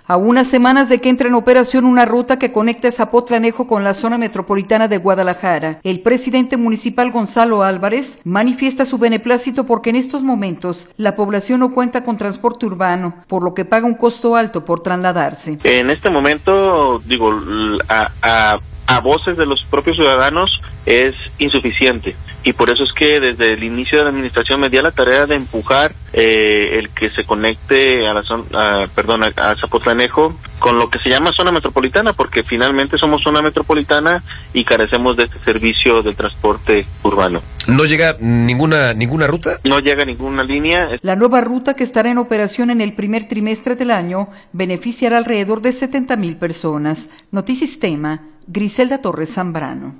A unas semanas de que entre en operación una ruta que conecta Zapotlanejo con la zona metropolitana de Guadalajara, el presidente municipal Gonzalo Álvarez manifiesta su beneplácito porque en estos momentos la población no cuenta con transporte urbano, por lo que paga un costo alto por trasladarse. En este momento, a voces de los propios ciudadanos es insuficiente, y por eso es que desde el inicio de la administración me di a la tarea de empujar el que se conecte a a Zapotlanejo con lo que se llama zona metropolitana, porque finalmente somos zona metropolitana y carecemos de este servicio del transporte urbano. ¿No llega ninguna ruta? No llega ninguna línea. La nueva ruta, que estará en operación en el primer trimestre del año, beneficiará alrededor de 70,000 personas. Notisistema, Griselda Torres Zambrano.